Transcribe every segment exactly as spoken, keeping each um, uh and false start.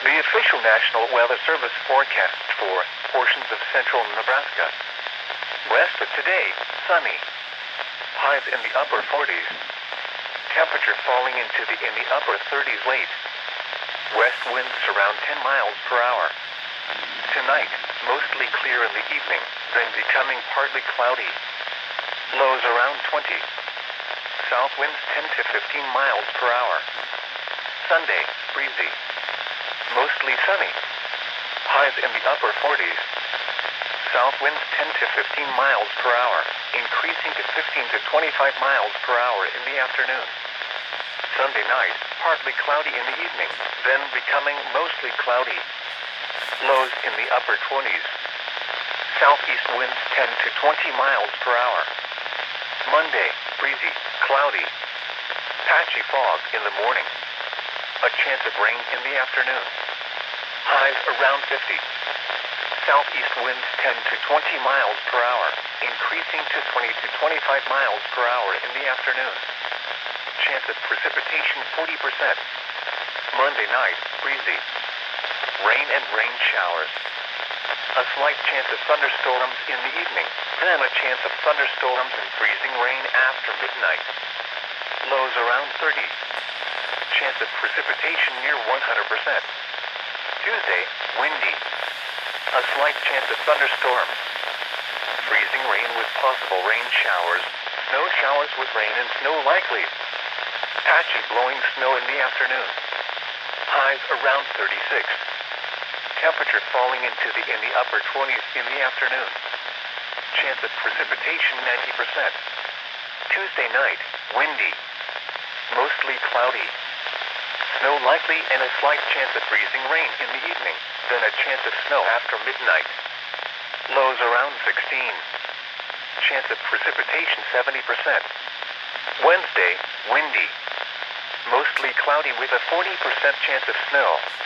The official National Weather Service forecast for portions of central Nebraska. West of today, sunny. Highs in the upper forties. Temperature falling into the in the upper thirties late. West winds around ten miles per hour. Tonight, mostly clear in the evening, then becoming partly cloudy. Lows around twenty. South winds ten to fifteen miles per hour. Sunday, breezy. Mostly sunny. Highs in the upper forties. South winds ten to fifteen miles per hour, increasing to fifteen to twenty-five miles per hour in the afternoon. Sunday night, partly cloudy in the evening, then becoming mostly cloudy. Lows in the upper twenties. Southeast winds ten to twenty miles per hour. Monday, breezy, cloudy. Patchy fog in the morning. A chance of rain in the afternoon. Highs around fifty. Southeast winds ten to twenty miles per hour, increasing to twenty to twenty-five miles per hour in the afternoon. Chance of precipitation forty percent. Monday night, breezy. Rain and rain showers. A slight chance of thunderstorms in the evening, then a chance of thunderstorms and freezing rain after midnight. Lows around thirty. Chance of precipitation near one hundred percent. Tuesday, windy. A slight chance of thunderstorms. Freezing rain with possible rain showers. Snow showers with rain and snow likely. Patchy blowing snow in the afternoon. Highs around thirty-six. Temperature falling into the in the upper twenties in the afternoon. Chance of precipitation ninety percent. Tuesday night, windy. Mostly cloudy. Snow likely and a slight chance of freezing rain in the evening, then a chance of snow after midnight. Lows around sixteen. Chance of precipitation seventy percent. Wednesday, windy. Mostly cloudy with a forty percent chance of snow.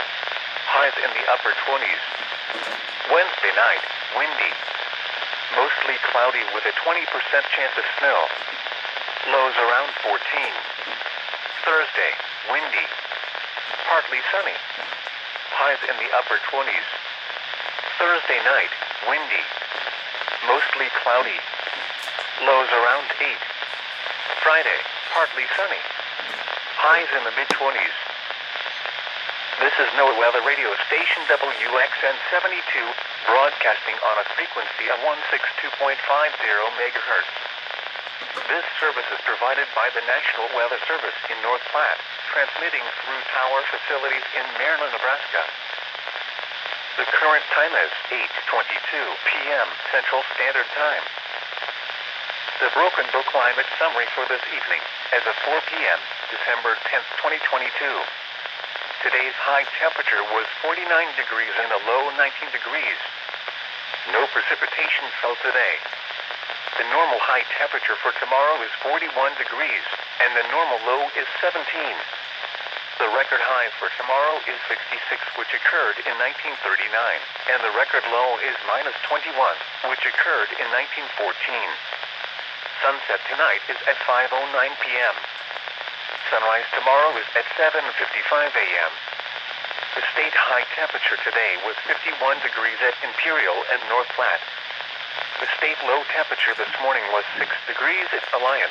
Highs in the upper twenties. Wednesday night, windy. Mostly cloudy with a twenty percent chance of snow. Lows around fourteen. Thursday, windy. Partly sunny. Highs in the upper twenties. Thursday night, windy. Mostly cloudy. Lows around eight. Friday, partly sunny. Highs in the mid-twenties. This is NOAA Weather Radio Station W X N seventy-two, broadcasting on a frequency of one sixty-two point five zero megahertz. This service is provided by the National Weather Service in North Platte, transmitting through tower facilities in Maryland, Nebraska. The current time is eight twenty-two p m Central Standard Time. The Broken Bow climate summary for this evening, as of four p m, December tenth, twenty twenty-two. Today's high temperature was forty-nine degrees and a low nineteen degrees. No precipitation fell today. The normal high temperature for tomorrow is forty-one degrees, and the normal low is seventeen. The record high for tomorrow is sixty-six, which occurred in nineteen thirty-nine, and the record low is minus twenty-one, which occurred in nineteen fourteen. Sunset tonight is at five oh nine p m Sunrise tomorrow is at seven fifty-five a m The state high temperature today was fifty-one degrees at Imperial and North Platte. The state low temperature this morning was six degrees at Alliance.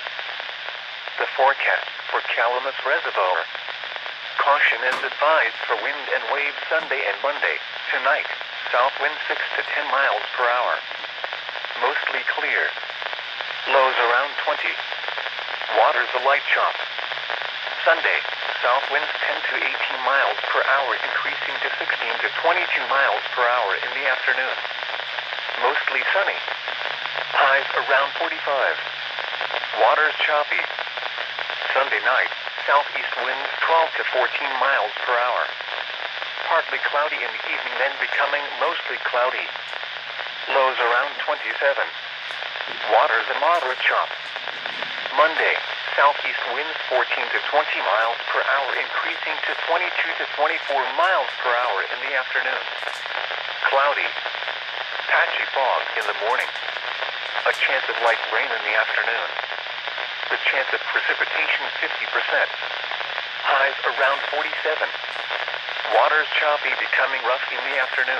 The forecast for Calamus Reservoir. Caution is advised for wind and waves Sunday and Monday. Tonight, south wind six to ten miles per hour. Mostly clear. Lows around twenty. Waters a light chop. Sunday, south winds ten to eighteen miles per hour, increasing to sixteen to twenty-two miles per hour in the afternoon. Mostly sunny. Highs around forty-five. Waters choppy. Sunday night, southeast winds twelve to fourteen miles per hour. Partly cloudy in the evening, then becoming mostly cloudy. Lows around twenty-seven. Waters a moderate chop. Monday, southeast winds fourteen to twenty miles per hour, increasing to twenty-two to twenty-four miles per hour in the afternoon. Cloudy. Patchy fog in the morning. A chance of light rain in the afternoon. The chance of precipitation fifty percent. Highs around forty-seven. Waters choppy, becoming rough in the afternoon.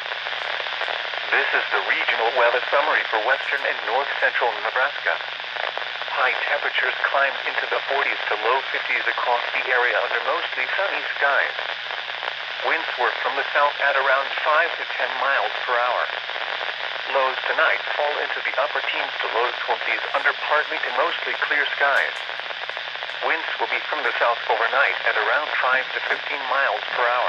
This is the regional weather summary for western and north-central Nebraska. High temperatures climbed into the forties to low fifties across the area under mostly sunny skies. Winds were from the south at around five to ten miles per hour. Lows tonight fall into the upper teens to low twenties under partly to mostly clear skies. Winds will be from the south overnight at around five to fifteen miles per hour.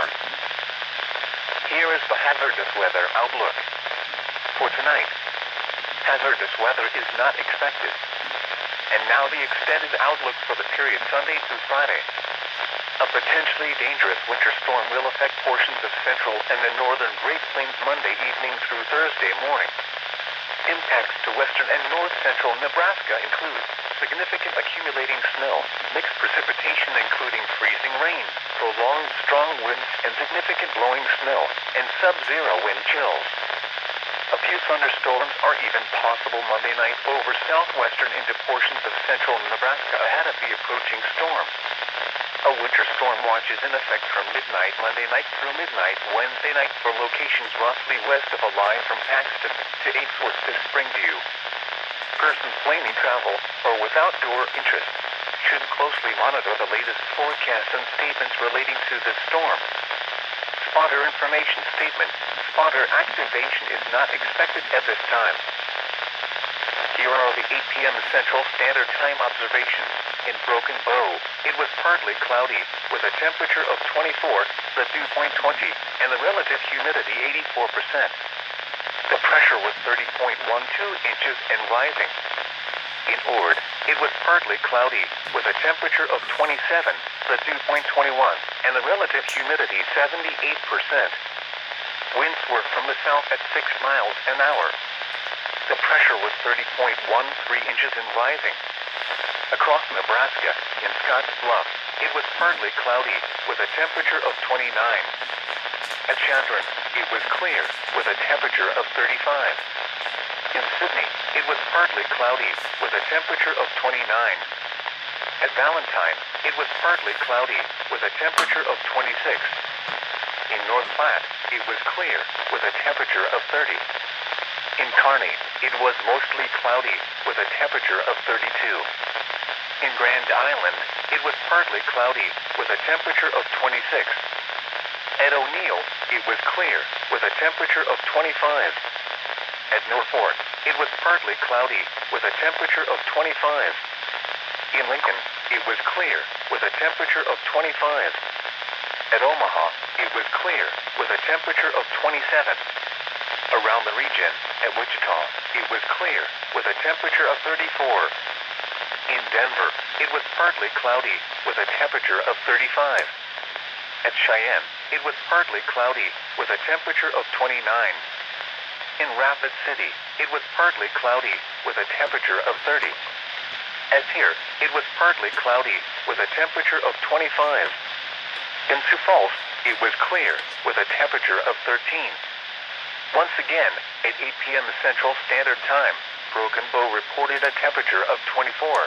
Here is the hazardous weather outlook. For tonight, hazardous weather is not expected. And now the extended outlook for the period Sunday through Friday. A potentially dangerous winter storm will affect portions of central and the northern Great Plains Monday evening through Thursday morning. Impacts to western and north-central Nebraska include significant accumulating snow, mixed precipitation including freezing rain, prolonged strong winds and significant blowing snow, and sub-zero wind chills. A few thunderstorms are even possible Monday night over southwestern into portions of central Nebraska ahead of the approaching storm. A winter storm watch is in effect from midnight Monday night through midnight Wednesday night for locations roughly west of a line from Paxton to Ainsworth to Springview. Persons planning travel or with outdoor interests should closely monitor the latest forecasts and statements relating to this storm. Spotter information statement. Spotter activation is not expected at this time. Here are the eight p m Central Standard Time observations. In Broken Bow, it was partly cloudy, with a temperature of twenty-four, the dew point twenty, and the relative humidity eighty-four percent. The pressure was thirty point one two inches and rising. In Ord, it was partly cloudy, with a temperature of twenty-seven, the dew point twenty-one, and the relative humidity seventy-eight percent. Winds were from the south at six miles an hour. The pressure was thirty point one three inches and rising. Across Nebraska, in Scotts Bluff, it was partly cloudy, with a temperature of twenty-nine. At Chadron, it was clear, with a temperature of thirty-five. In Sydney, it was partly cloudy, with a temperature of twenty-nine. At Valentine, it was partly cloudy, with a temperature of twenty-six. In North Platte, it was clear, with a temperature of thirty. In Kearney, it was mostly cloudy, with a temperature of thirty-two. In Grand Island, it was partly cloudy, with a temperature of twenty-six. At O'Neill, it was clear, with a temperature of twenty-five. At Norfolk, it was partly cloudy, with a temperature of twenty-five. In Lincoln, it was clear, with a temperature of twenty-five. At Omaha, it was clear, with a temperature of twenty-seven. Around the region, at Wichita, it was clear, with a temperature of thirty-four. In Denver, it was partly cloudy, with a temperature of thirty-five. At Cheyenne, it was partly cloudy, with a temperature of twenty-nine. In Rapid City, it was partly cloudy, with a temperature of thirty. As here, it was partly cloudy, with a temperature of twenty-five. In Sioux Falls, it was clear, with a temperature of thirteen. Once again, at eight p m Central Standard Time, Broken Bow reported a temperature of twenty-four.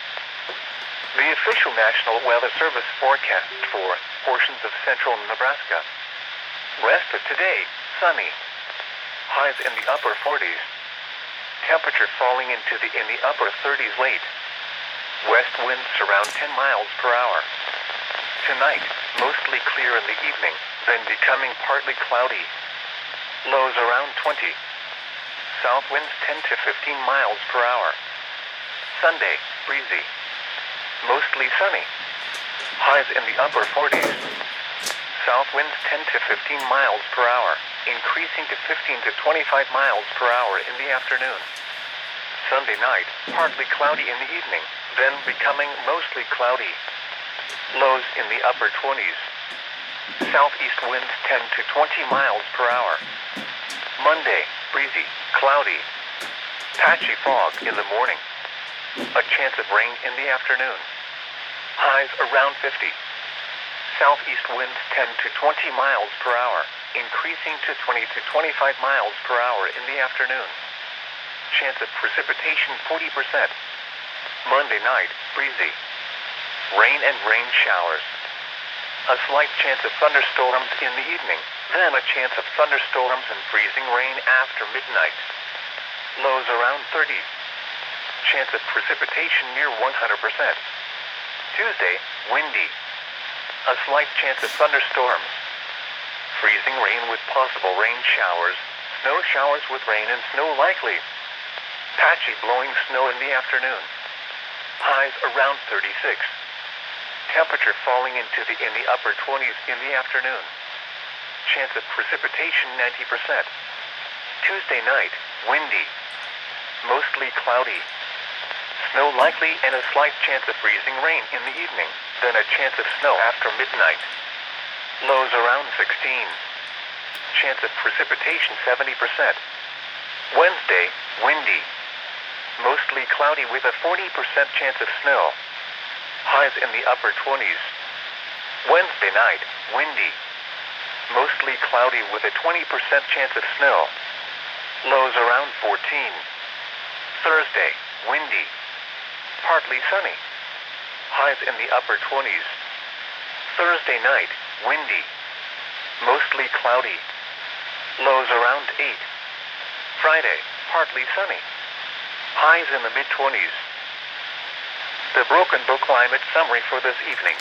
The official National Weather Service forecast for portions of central Nebraska. Rest of today, sunny. Highs in the upper forties. Temperature falling into the in the upper thirties late. West winds around ten miles per hour. Tonight, mostly clear in the evening, then becoming partly cloudy. Lows around twenty. South winds ten to fifteen miles per hour. Sunday, breezy. Mostly sunny. Highs in the upper forties. South winds ten to fifteen miles per hour, increasing to fifteen to twenty-five miles per hour in the afternoon. Sunday night, partly cloudy in the evening, then becoming mostly cloudy. Lows in the upper twenties. Southeast winds ten to twenty miles per hour. Monday, breezy, cloudy. Patchy fog in the morning. A chance of rain in the afternoon. Highs around fifty. Southeast winds ten to twenty miles per hour, increasing to twenty to twenty-five miles per hour in the afternoon. Chance of precipitation forty percent. Monday night, breezy. Rain and rain showers. A slight chance of thunderstorms in the evening, then a chance of thunderstorms and freezing rain after midnight. Lows around thirty. Chance of precipitation near one hundred percent. Tuesday, windy. A slight chance of thunderstorms. Freezing rain with possible rain showers, snow showers with rain and snow likely. Patchy blowing snow in the afternoon. Highs around thirty-six. Temperature falling into the in the upper twenties in the afternoon. Chance of precipitation ninety percent. Tuesday night, windy. Mostly cloudy. Snow likely and a slight chance of freezing rain in the evening, then a chance of snow after midnight. Lows around sixteen. Chance of precipitation seventy percent. Wednesday, windy. Mostly cloudy with a forty percent chance of snow. Highs in the upper twenties. Wednesday night, windy. Mostly cloudy with a twenty percent chance of snow. Lows around fourteen. Thursday, windy. Partly sunny. Highs in the upper twenties. Thursday night, windy. Mostly cloudy. Lows around eight. Friday, partly sunny. Highs in the mid-twenties. The Broken Bow Climate Summary for this evening.